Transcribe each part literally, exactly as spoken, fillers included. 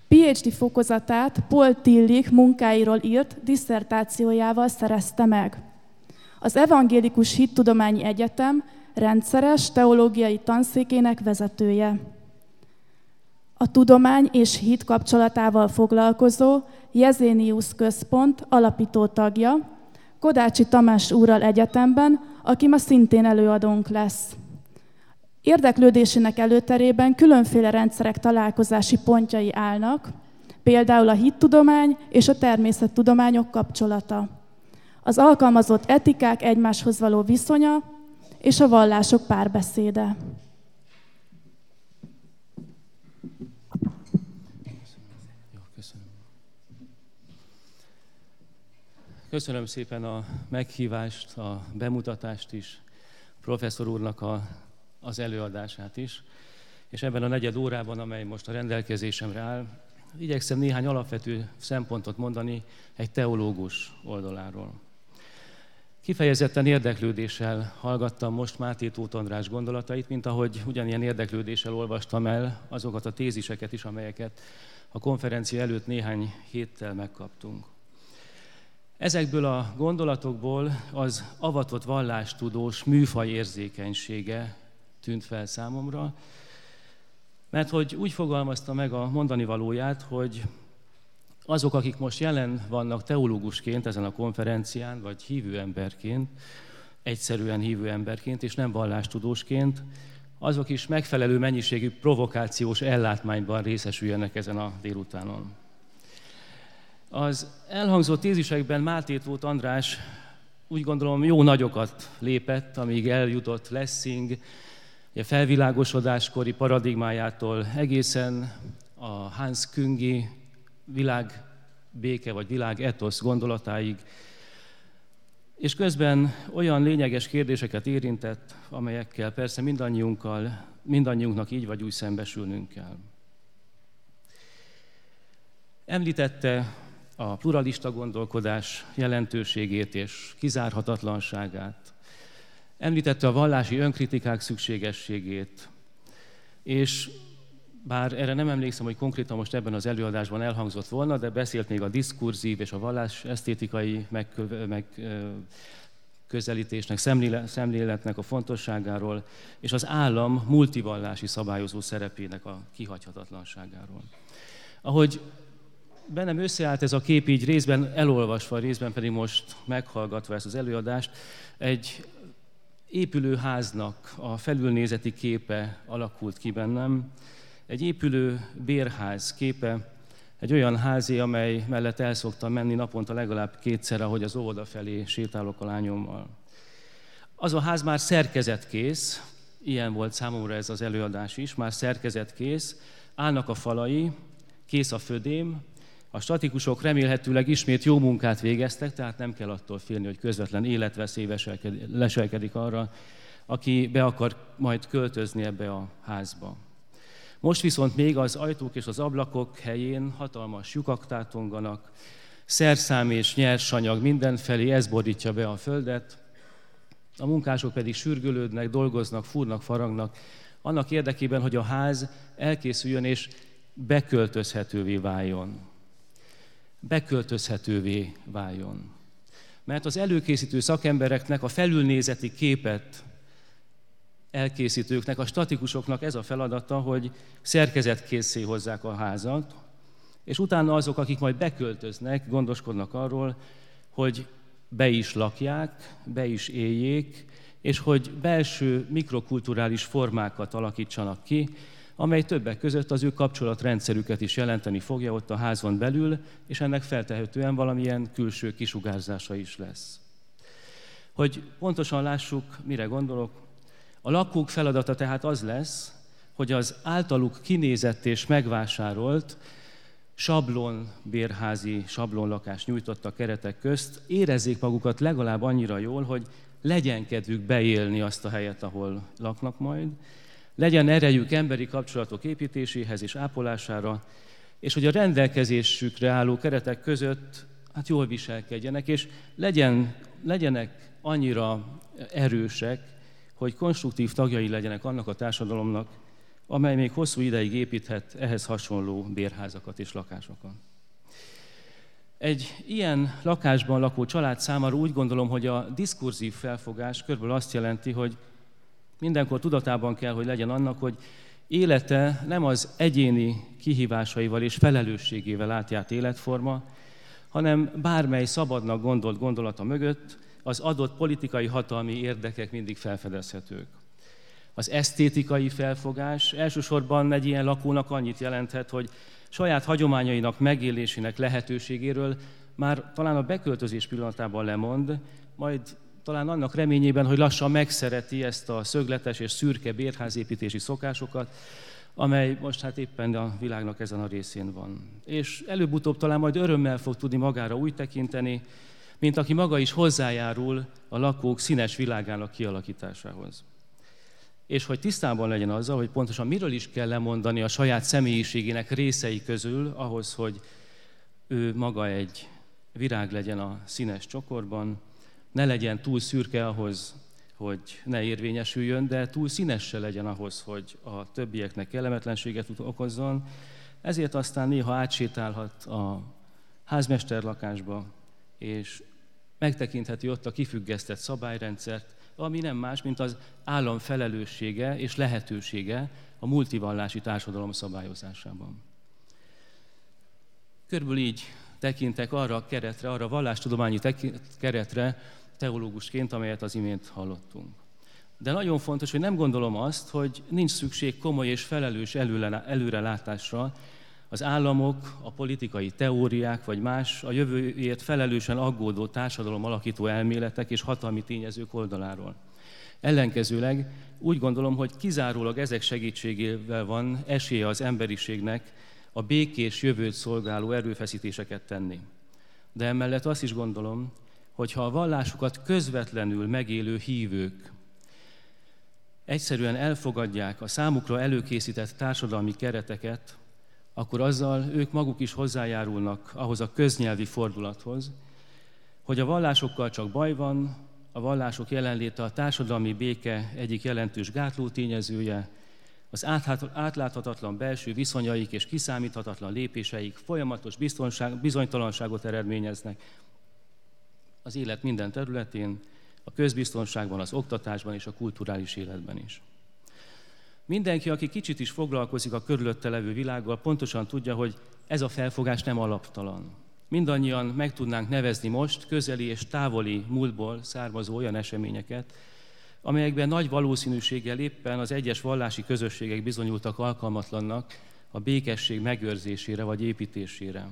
PhD fokozatát Paul Tillich munkáiról írt disszertációjával szerezte meg. Az Evangélikus Hittudományi Egyetem rendszeres teológiai tanszékének vezetője. A tudomány és hit kapcsolatával foglalkozó Jezénius Központ alapító tagja, Kodácsi Tamás úrral egyetemben, aki ma szintén előadónk lesz. Érdeklődésének előterében különféle rendszerek találkozási pontjai állnak, például a hittudomány és a természettudományok kapcsolata, az alkalmazott etikák egymáshoz való viszonya és a vallások párbeszéde. Köszönöm szépen a meghívást, a bemutatást is, a professzor úrnak a, az előadását is, és ebben a negyed órában, amely most a rendelkezésemre áll, igyekszem néhány alapvető szempontot mondani egy teológus oldaláról. Kifejezetten érdeklődéssel hallgattam most Máté Tóth András gondolatait, mint ahogy ugyanilyen érdeklődéssel olvastam el azokat a téziseket is, amelyeket a konferencia előtt néhány héttel megkaptunk. Ezekből a gondolatokból az avatott vallástudós műfaj érzékenysége tűnt fel számomra, mert hogy úgy fogalmazta meg a mondani valóját, hogy azok, akik most jelen vannak teológusként ezen a konferencián, vagy hívő emberként, egyszerűen hívő emberként, és nem vallástudósként, azok is megfelelő mennyiségű provokációs ellátmányban részesüljenek ezen a délutánon. Az elhangzott tézisekben Máté Tóth András úgy gondolom jó nagyokat lépett, amíg eljutott Lessing a felvilágosodáskori paradigmájától egészen a Hans Küngi világbéke vagy világetosz gondolatáig, és közben olyan lényeges kérdéseket érintett, amelyekkel persze mindannyiunkkal, mindannyiunknak így vagy úgy szembesülnünk kell. Említette a pluralista gondolkodás jelentőségét és kizárhatatlanságát. Említette a vallási önkritikák szükségességét, és bár erre nem emlékszem, hogy konkrétan most ebben az előadásban elhangzott volna, de beszélt még a diskurzív és a vallás esztétikai megközelítésnek, szemléletnek a fontosságáról, és az állam multivallási szabályozó szerepének a kihagyhatatlanságáról. Ahogy bennem összeállt ez a kép így részben elolvasva, részben pedig most meghallgatva ezt az előadást, egy épülő háznak a felülnézeti képe alakult ki bennem, egy épülő bérház képe, egy olyan házé, amely mellett el szoktam menni naponta legalább kétszer, ahogy az óvoda felé sétálok a lányommal. Az a ház már szerkezetkész, ilyen volt számomra ez az előadás is, már szerkezetkész, állnak a falai, kész a födém, a statikusok remélhetőleg ismét jó munkát végeztek, tehát nem kell attól félni, hogy közvetlen életveszély leselkedik arra, aki be akar majd költözni ebbe a házba. Most viszont még az ajtók és az ablakok helyén hatalmas lyukak tátonganak, szerszám és nyersanyag mindenfelé, ez borítja be a földet, a munkások pedig sürgölődnek, dolgoznak, fúrnak, faragnak, annak érdekében, hogy a ház elkészüljön és beköltözhetővé váljon. Beköltözhetővé váljon. Mert az előkészítő szakembereknek, a felülnézeti képet elkészítőknek, a statikusoknak ez a feladata, hogy szerkezetkészé hozzák a házat, és utána azok, akik majd beköltöznek, gondoskodnak arról, hogy be is lakják, be is éljék, és hogy belső mikrokulturális formákat alakítsanak ki, amely többek között az ő kapcsolatrendszerüket is jelenteni fogja ott a házon belül, és ennek feltehetően valamilyen külső kisugárzása is lesz. Hogy pontosan lássuk, mire gondolok, a lakók feladata tehát az lesz, hogy az általuk kinézett és megvásárolt sablon bérházi, sablonlakást nyújtottak keretek közt, érezzék magukat legalább annyira jól, hogy legyen kedvük beélni azt a helyet, ahol laknak majd, legyen erejük emberi kapcsolatok építéséhez és ápolására, és hogy a rendelkezésükre álló keretek között hát jól viselkedjenek, és legyen, legyenek annyira erősek, hogy konstruktív tagjai legyenek annak a társadalomnak, amely még hosszú ideig építhet ehhez hasonló bérházakat és lakásokat. Egy ilyen lakásban lakó család számára úgy gondolom, hogy a diskurzív felfogás körülbelül azt jelenti, hogy mindenkor tudatában kell, hogy legyen annak, hogy élete nem az egyéni kihívásaival és felelősségével átjárt életforma, hanem bármely szabadnak gondolt gondolata mögött az adott politikai hatalmi érdekek mindig felfedezhetők. Az esztétikai felfogás elsősorban egy ilyen lakónak annyit jelenthet, hogy saját hagyományainak megélésének lehetőségéről már talán a beköltözés pillanatában lemond, majd talán annak reményében, hogy lassan megszereti ezt a szögletes és szürke bérházépítési szokásokat, amely most hát éppen a világnak ezen a részén van. És előbb-utóbb talán majd örömmel fog tudni magára úgy tekinteni, mint aki maga is hozzájárul a lakók színes világának kialakításához. És hogy tisztában legyen azzal, hogy pontosan miről is kell lemondani a saját személyiségének részei közül, ahhoz, hogy ő maga egy virág legyen a színes csokorban, ne legyen túl szürke ahhoz, hogy ne érvényesüljön, de túl színes se legyen ahhoz, hogy a többieknek kellemetlenséget okozzon. Ezért aztán néha átsétálhat a házmesterlakásba, és megtekintheti ott a kifüggesztett szabályrendszert, ami nem más, mint az állam felelőssége és lehetősége a multivallási társadalom szabályozásában. Körülbelül így tekintek arra a keretre, arra a vallástudományi keretre teológusként, amelyet az imént hallottunk. De nagyon fontos, hogy nem gondolom azt, hogy nincs szükség komoly és felelős előrelátásra az államok, a politikai teóriák vagy más a jövőért felelősen aggódó társadalom alakító elméletek és hatalmi tényezők oldaláról. Ellenkezőleg úgy gondolom, hogy kizárólag ezek segítségével van esélye az emberiségnek a békés jövőt szolgáló erőfeszítéseket tenni. De emellett azt is gondolom, hogy ha a vallásukat közvetlenül megélő hívők egyszerűen elfogadják a számukra előkészített társadalmi kereteket, akkor azzal ők maguk is hozzájárulnak ahhoz a köznyelvi fordulathoz, hogy a vallásokkal csak baj van, a vallások jelenléte a társadalmi béke egyik jelentős gátló tényezője, az átláthatatlan belső viszonyaik és kiszámíthatatlan lépéseik folyamatos biztonság, bizonytalanságot eredményeznek az élet minden területén, a közbiztonságban, az oktatásban és a kulturális életben is. Mindenki, aki kicsit is foglalkozik a körülötte levő világgal, pontosan tudja, hogy ez a felfogás nem alaptalan. Mindannyian meg tudnánk nevezni most közeli és távoli múltból származó olyan eseményeket, amelyekben nagy valószínűséggel éppen az egyes vallási közösségek bizonyultak alkalmatlannak a békesség megőrzésére vagy építésére.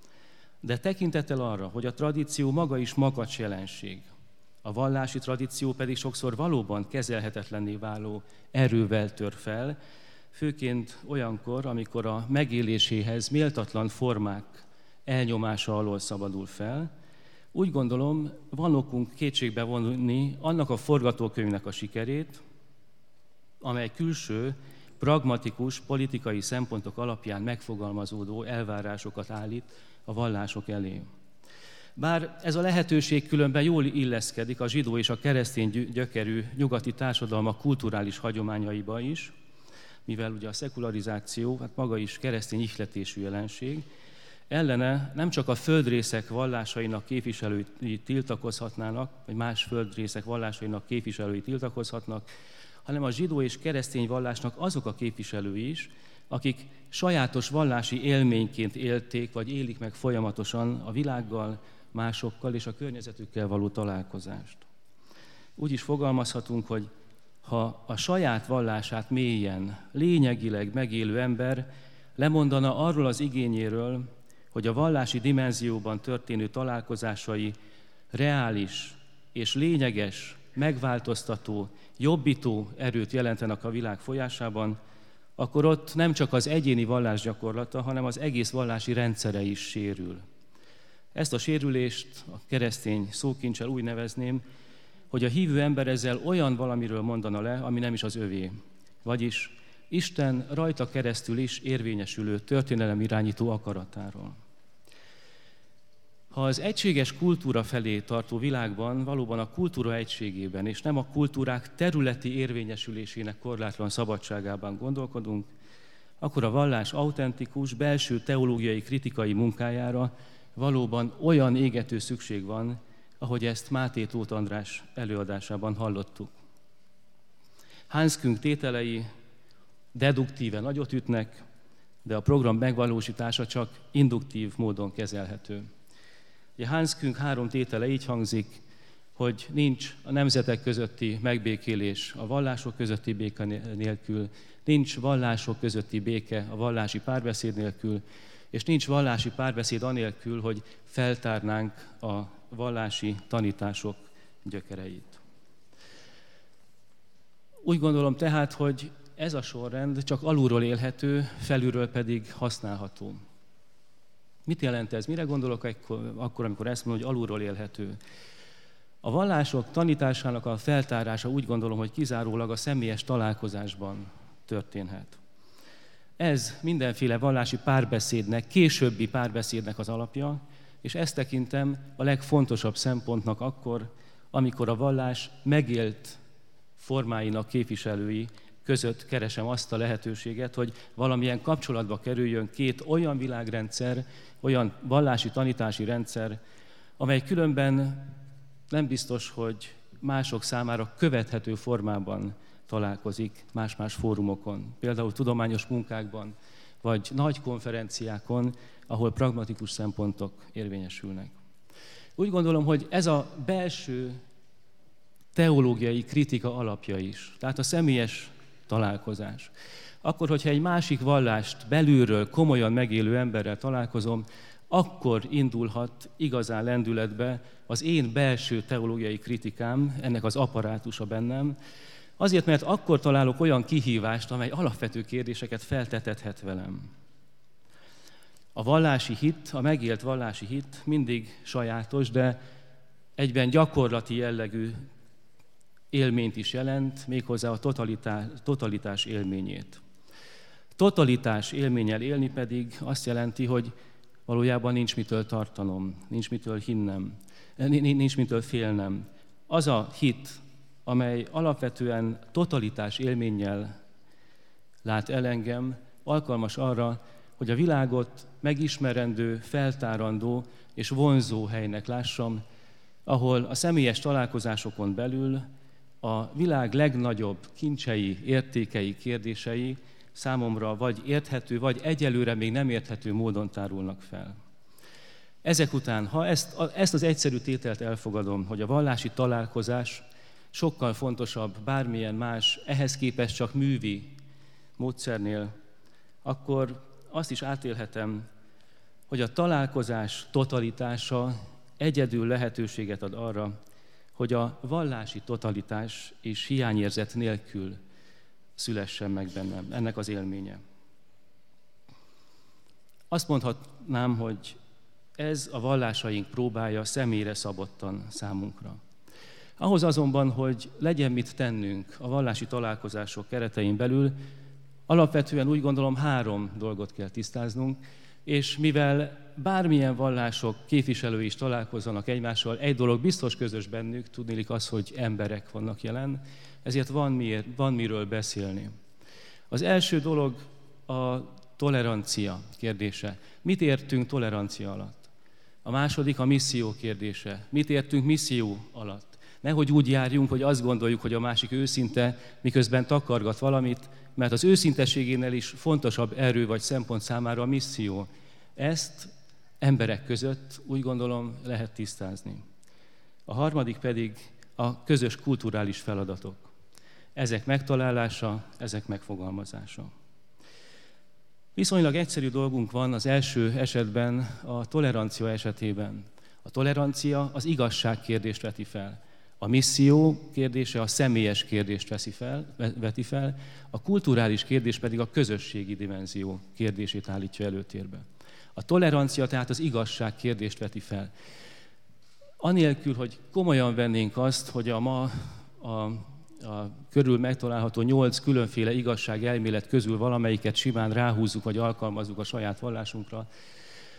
De tekintettel arra, hogy a tradíció maga is makacs jelenség, a vallási tradíció pedig sokszor valóban kezelhetetlenné váló erővel tör fel, főként olyankor, amikor a megéléséhez méltatlan formák elnyomása alól szabadul fel, úgy gondolom, van okunk kétségbe vonni annak a forgatókönyvnek a sikerét, amely külső, pragmatikus, politikai szempontok alapján megfogalmazódó elvárásokat állít a vallások elé. Bár ez a lehetőség különben jól illeszkedik a zsidó és a keresztény gyökerű nyugati társadalmak kulturális hagyományaiba is, mivel ugye a szekularizáció, hát maga is keresztény ihletésű jelenség, ellene nem csak a földrészek vallásainak képviselői tiltakozhatnának, vagy más földrészek vallásainak képviselői tiltakozhatnak, hanem a zsidó és keresztény vallásnak azok a képviselői is, akik sajátos vallási élményként élték, vagy élik meg folyamatosan a világgal, másokkal és a környezetükkel való találkozást. Úgy is fogalmazhatunk, hogy ha a saját vallását mélyen, lényegileg megélő ember lemondana arról az igényéről, hogy a vallási dimenzióban történő találkozásai reális és lényeges, megváltoztató, jobbító erőt jelentenek a világ folyásában, akkor ott nem csak az egyéni vallásgyakorlata, hanem az egész vallási rendszere is sérül. Ezt a sérülést a keresztény szókincsel úgy nevezném, hogy a hívő ember ezzel olyan valamiről mondana le, ami nem is az övé. Vagyis Isten rajta keresztül is érvényesülő történelem irányító akaratáról. Ha az egységes kultúra felé tartó világban valóban a kultúra egységében, és nem a kultúrák területi érvényesülésének korlátlan szabadságában gondolkodunk, akkor a vallás autentikus, belső teológiai kritikai munkájára valóban olyan égető szükség van, ahogy ezt Máté Tóth András előadásában hallottuk. Hans Küng tételei deduktíve nagyot ütnek, de a program megvalósítása csak induktív módon kezelhető. Hans Küng három tétele így hangzik, hogy nincs a nemzetek közötti megbékélés a vallások közötti béke nélkül, nincs vallások közötti béke a vallási párbeszéd nélkül, és nincs vallási párbeszéd anélkül, hogy feltárnánk a vallási tanítások gyökereit. Úgy gondolom tehát, hogy ez a sorrend csak alulról élhető, felülről pedig használható. Mit jelent ez? Mire gondolok akkor, amikor ezt mondom, hogy alulról élhető? A vallások tanításának a feltárása úgy gondolom, hogy kizárólag a személyes találkozásban történhet. Ez mindenféle vallási párbeszédnek, későbbi párbeszédnek az alapja, és ezt tekintem a legfontosabb szempontnak akkor, amikor a vallás megélt formáinak képviselői között keresem azt a lehetőséget, hogy valamilyen kapcsolatba kerüljön két olyan világrendszer, olyan vallási tanítási rendszer, amely különben nem biztos, hogy mások számára követhető formában találkozik más-más fórumokon, például tudományos munkákban, vagy nagy konferenciákon, ahol pragmatikus szempontok érvényesülnek. Úgy gondolom, hogy ez a belső teológiai kritika alapja is, tehát a személyes találkozás. Akkor, hogyha egy másik vallást belülről komolyan megélő emberrel találkozom, akkor indulhat igazán lendületbe az én belső teológiai kritikám, ennek az apparátusa bennem, azért, mert akkor találok olyan kihívást, amely alapvető kérdéseket feltetethet velem. A vallási hit, a megélt vallási hit mindig sajátos, de egyben gyakorlati jellegű élményt is jelent, méghozzá a totalitás, totalitás élményét. Totalitás élménnyel élni pedig azt jelenti, hogy valójában nincs mitől tartanom, nincs mitől hinnem, nincs mitől félnem. Az a hit, amely alapvetően totalitás élménnyel lát el engem, alkalmas arra, hogy a világot megismerendő, feltárandó és vonzó helynek lássam, ahol a személyes találkozásokon belül a világ legnagyobb kincsei, értékei, kérdései számomra vagy érthető, vagy egyelőre még nem érthető módon tárulnak fel. Ezek után, ha ezt, ezt az egyszerű tételt elfogadom, hogy a vallási találkozás sokkal fontosabb bármilyen más, ehhez képest csak művi módszernél, akkor azt is átélhetem, hogy a találkozás totalitása egyedül lehetőséget ad arra, hogy a vallási totalitás és hiányérzet nélkül szülessen meg bennem, ennek az élménye. Azt mondhatnám, hogy ez a vallásaink próbája személyre szabottan számunkra. Ahhoz azonban, hogy legyen mit tennünk a vallási találkozások keretein belül, alapvetően úgy gondolom három dolgot kell tisztáznunk, és mivel bármilyen vallások képviselői is találkozzanak egymással, egy dolog biztos közös bennük, tudniillik az, hogy emberek vannak jelen, ezért van, miért, van miről beszélni. Az első dolog a tolerancia kérdése. Mit értünk tolerancia alatt? A második a misszió kérdése. Mit értünk misszió alatt? Nehogy úgy járjunk, hogy azt gondoljuk, hogy a másik őszinte, miközben takargat valamit, mert az őszintességénél is fontosabb erő vagy szempont számára a misszió. Ezt emberek között úgy gondolom lehet tisztázni. A harmadik pedig a közös kulturális feladatok. Ezek megtalálása, ezek megfogalmazása. Viszonylag egyszerű dolgunk van az első esetben, a tolerancia esetében. A tolerancia az igazság kérdést veti fel. A misszió kérdése a személyes kérdést veszi fel, veti fel, a kulturális kérdés pedig a közösségi dimenzió kérdését állítja előtérbe. A tolerancia tehát az igazság kérdést veti fel. Anélkül, hogy komolyan vennénk azt, hogy a ma a, a körül megtalálható nyolc különféle igazság elmélet közül valamelyiket simán ráhúzzuk vagy alkalmazzuk a saját vallásunkra,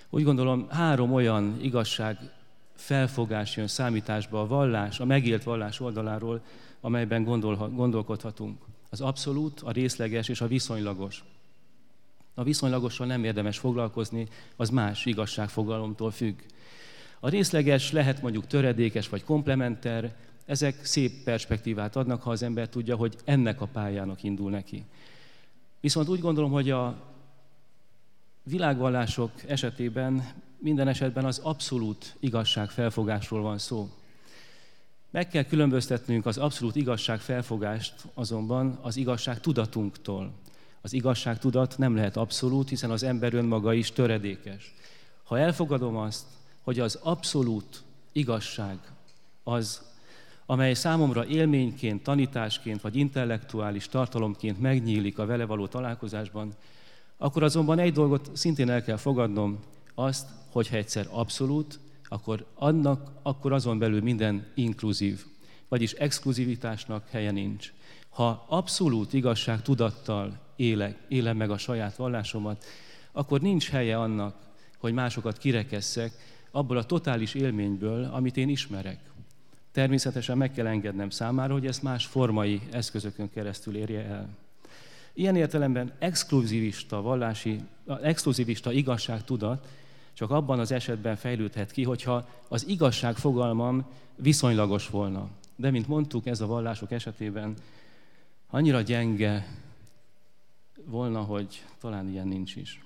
Úgy gondolom, három olyan igazság felfogás jön számításba a vallás, a megélt vallás oldaláról, amelyben gondol, gondolkodhatunk. Az abszolút, a részleges és a viszonylagos. A viszonylagossal nem érdemes foglalkozni, az más igazságfogalomtól függ. A részleges lehet mondjuk töredékes vagy komplementer, ezek szép perspektívát adnak, ha az ember tudja, hogy ennek a pályának indul neki. Viszont úgy gondolom, hogy a világvallások esetében minden esetben az abszolút igazság felfogásról van szó. Meg kell különböztetnünk az abszolút igazság felfogást azonban az igazság tudatunktól. Az igazság tudat nem lehet abszolút, hiszen az ember önmaga is töredékes. Ha elfogadom azt, hogy az abszolút igazság az, amely számomra élményként, tanításként vagy intellektuális tartalomként megnyílik a vele való találkozásban, akkor azonban egy dolgot szintén el kell fogadnom, azt, hogyha egyszer abszolút, akkor, annak, akkor azon belül minden inkluzív, vagyis exkluzivitásnak helye nincs. Ha abszolút igazság tudattal élek, élem meg a saját vallásomat, akkor nincs helye annak, hogy másokat kirekesszek abból a totális élményből, amit én ismerek. Természetesen meg kell engednem számára, hogy ezt más formai eszközökön keresztül érje el. Ilyen értelemben exkluzivista vallási, exkluzivista igazságtudat csak abban az esetben fejlődhet ki, hogyha az igazság fogalmam viszonylagos volna. De, mint mondtuk, ez a vallások esetében annyira gyenge volna, hogy talán ilyen nincs is.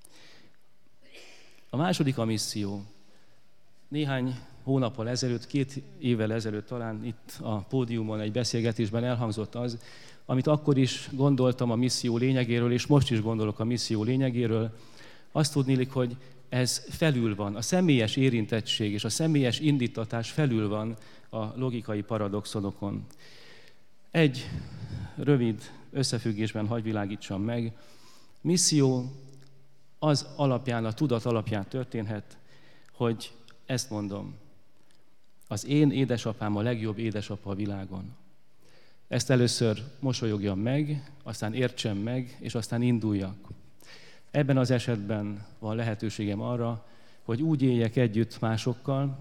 A második a misszió. Néhány hónappal ezelőtt, két évvel ezelőtt talán itt a pódiumon egy beszélgetésben elhangzott az, amit akkor is gondoltam a misszió lényegéről, és most is gondolok a misszió lényegéről. Azt tudniillik, hogy ez felül van, a személyes érintettség és a személyes indítatás felül van a logikai paradoxonokon. Egy rövid összefüggésben hadd világítsam meg. Misszió az alapján, a tudat alapján történhet, hogy ezt mondom, az én édesapám a legjobb édesapa a világon. Ezt először mosolyogjam meg, aztán értsem meg, és aztán induljak. Ebben az esetben van lehetőségem arra, hogy úgy éljek együtt másokkal,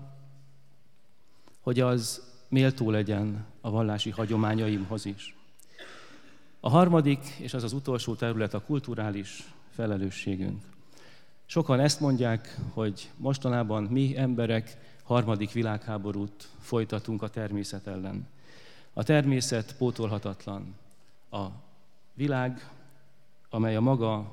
hogy az méltó legyen a vallási hagyományaimhoz is. A harmadik, és az az utolsó terület a kulturális felelősségünk. Sokan ezt mondják, hogy mostanában mi emberek harmadik világháborút folytatunk a természet ellen. A természet pótolhatatlan. A világ, amely a maga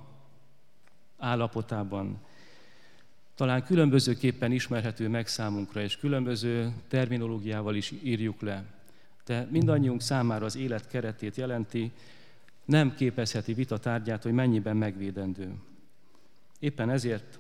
állapotában talán különbözőképpen ismerhető meg számunkra, és különböző terminológiával is írjuk le. De mindannyiunk számára az élet keretét jelenti, nem képezheti vita tárgyát, hogy mennyiben megvédendő. Éppen ezért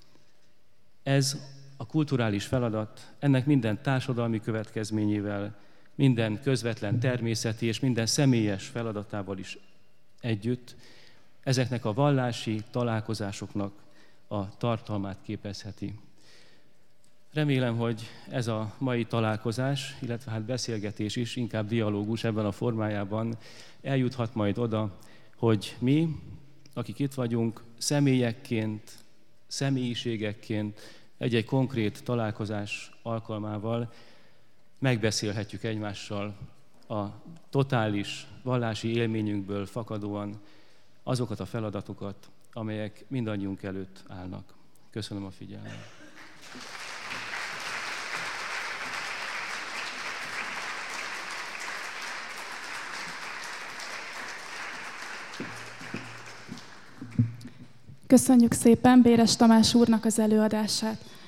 ez a kulturális feladat, ennek minden társadalmi következményével, minden közvetlen természeti és minden személyes feladatával is együtt, ezeknek a vallási találkozásoknak a tartalmát képezheti. Remélem, hogy ez a mai találkozás, illetve hát beszélgetés is, inkább dialógus ebben a formájában eljuthat majd oda, hogy mi, akik itt vagyunk, személyekként, személyiségekként egy-egy konkrét találkozás alkalmával megbeszélhetjük egymással a totális vallási élményünkből fakadóan azokat a feladatokat, amelyek mindannyiunk előtt állnak. Köszönöm a figyelmet. Köszönjük szépen Béres Tamás úrnak az előadását.